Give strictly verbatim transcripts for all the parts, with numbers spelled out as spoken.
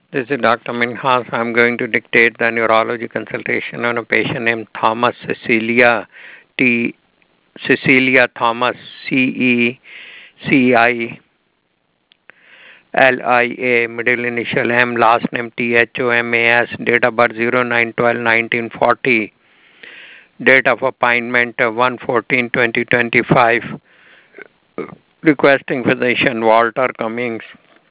This is Doctor Minhas. I'm going to dictate the neurology consultation on a patient named Thomas Cecilia T. Cecilia Thomas C E C I L I A, middle initial M, last name T H O M A S, date of birth zero nine twelve nineteen forty, date of appointment one fourteen twenty twenty-five, requesting physician Walter Cummings,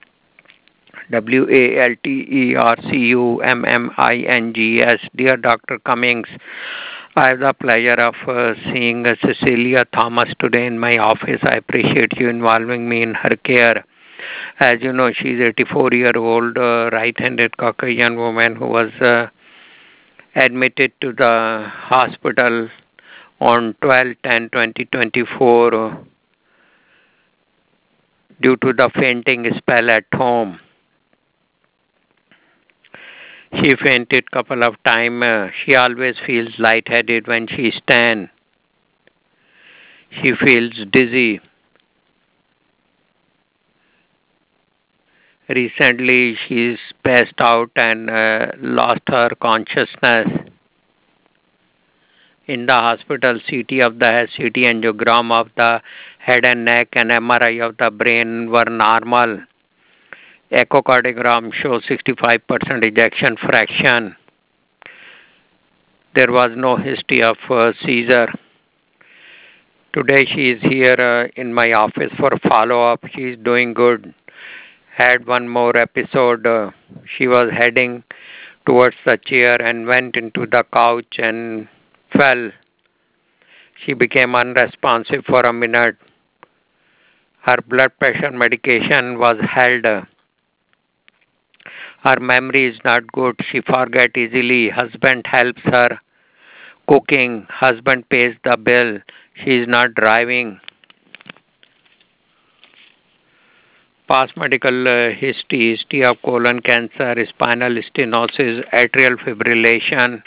W A L T E R C U M M I N G S. Dear Doctor Cummings, I have the pleasure of uh, seeing uh, Cecilia Thomas today in my office. I appreciate you involving me in her care. As you know, she is eighty-four year old uh, right-handed Caucasian woman who was uh, admitted to the hospital on twelve ten twenty twenty-four uh, due to the fainting spell at home. She fainted couple of times. Uh, she always feels lightheaded when she stands. She feels dizzy. Recently, she's passed out and uh, lost her consciousness. In the hospital, C T of the head, C T angiogram of the head and neck, and M R I of the brain were normal. Echocardiogram shows sixty-five percent ejection fraction. There was no history of uh, seizure. Today she is here uh, in my office for follow-up. She is doing good. Had one more episode. Uh, she was heading towards the chair and went into the couch and fell. She became unresponsive for a minute. Her blood pressure medication was held. Her memory is not good. She forget easily. Husband helps her cooking. Husband pays the bill. She is not driving. Past medical uh, history, history of colon cancer, spinal stenosis, atrial fibrillation.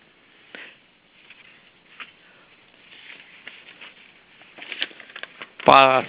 Past,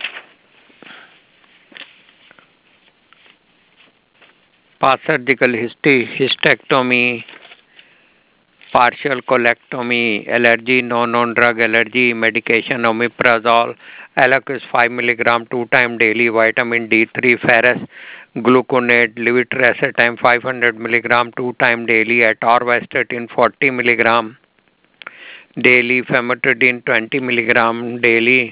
past surgical history, hysterectomy, partial colectomy, allergy, no known drug allergy, medication, omeprazole, Eliquis five milligram two time daily, vitamin D three, ferrous gluconate, levetiracetam five hundred milligram two time daily, atorvastatin forty milligram daily, famotidine twenty milligram daily.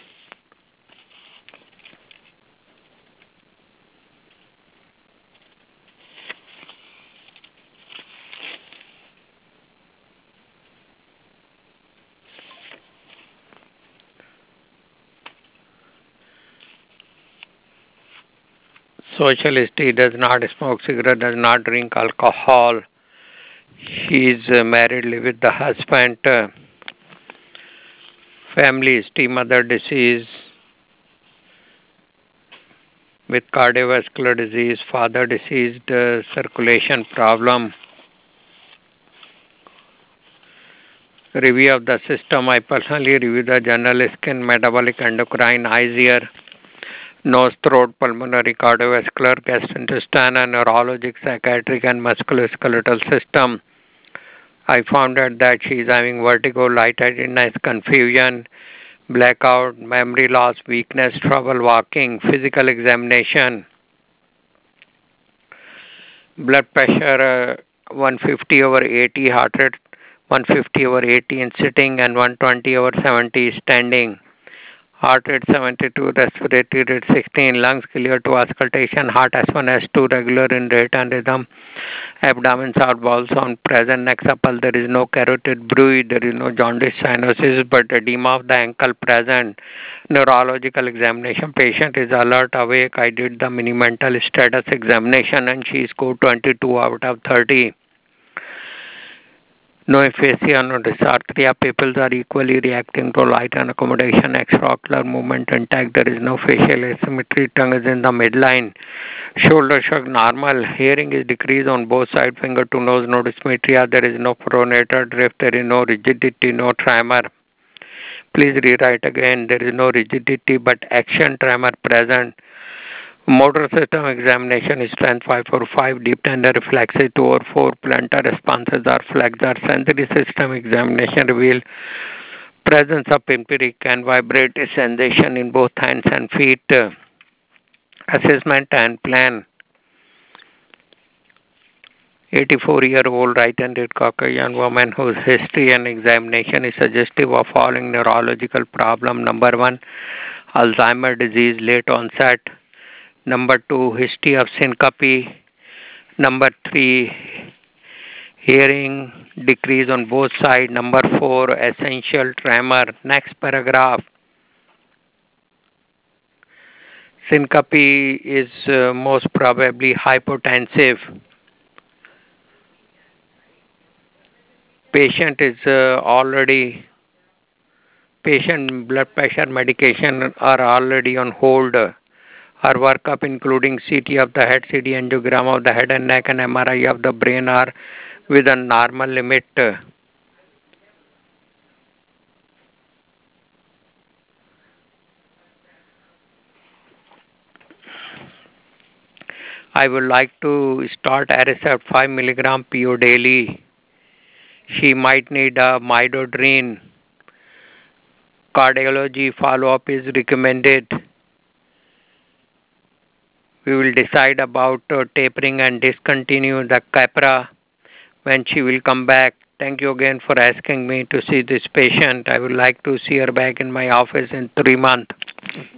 Social history: does not smoke cigarette, does not drink alcohol. She is uh, married, live with the husband. Uh, family history: mother disease with cardiovascular disease, father deceased, uh, circulation problem. Review of the system: I personally review the general skin, metabolic, endocrine, eyes, ear, nose, throat, pulmonary, cardiovascular, gastrointestinal, neurologic, psychiatric, and musculoskeletal system. I found out that she is having vertigo, lightheadedness, confusion, blackout, memory loss, weakness, trouble walking, physical examination, blood pressure uh, one fifty over eighty, heart rate one fifty over eighty in sitting and one twenty over seventy standing. Heart rate seventy-two, respiratory rate sixteen, lungs clear to auscultation, heart S one S two regular in rate and rhythm, abdomen sound, bowel sound present, neck supple, there is no carotid bruit, there is no jaundice cyanosis, but edema of the ankle present. Neurological examination, patient is alert, awake. I did the mini mental status examination and she scored twenty-two out of thirty. No aphasia, no dysarthria. Pupils are equally reacting to light and accommodation. Extraocular movement intact. There is no facial asymmetry. Tongue is in the midline. Shoulder shrug normal. Hearing is decreased on both sides. Finger to nose. No dysmetria. There is no pronator drift. There is no rigidity. No tremor. Please rewrite again. There is no rigidity but action tremor present. Motor system examination is strength five four five, deep tender reflexes two or four, plantar responses are flexor. Sensory system examination reveal presence of empiric and vibratory sensation in both hands and feet. Uh, assessment and plan. eighty-four-year-old right-handed Caucasian woman whose history and examination is suggestive of following neurological problem. Number one, Alzheimer's disease, late onset. Number two, history of syncope. Number three, hearing decrease on both sides. Number four, essential tremor. Next paragraph. Syncope is uh, most probably hypotensive. Patient is uh, already patient blood pressure medication are already on hold. Her workup including C T of the head, C T angiogram of the head and neck and M R I of the brain are within normal limit. I would like to start Aricept five milligram P O daily. She might need a midodrine. Cardiology follow-up is recommended. We will decide about uh, tapering and discontinue the Capra when she will come back. Thank you again for asking me to see this patient. I would like to see her back in my office in three months.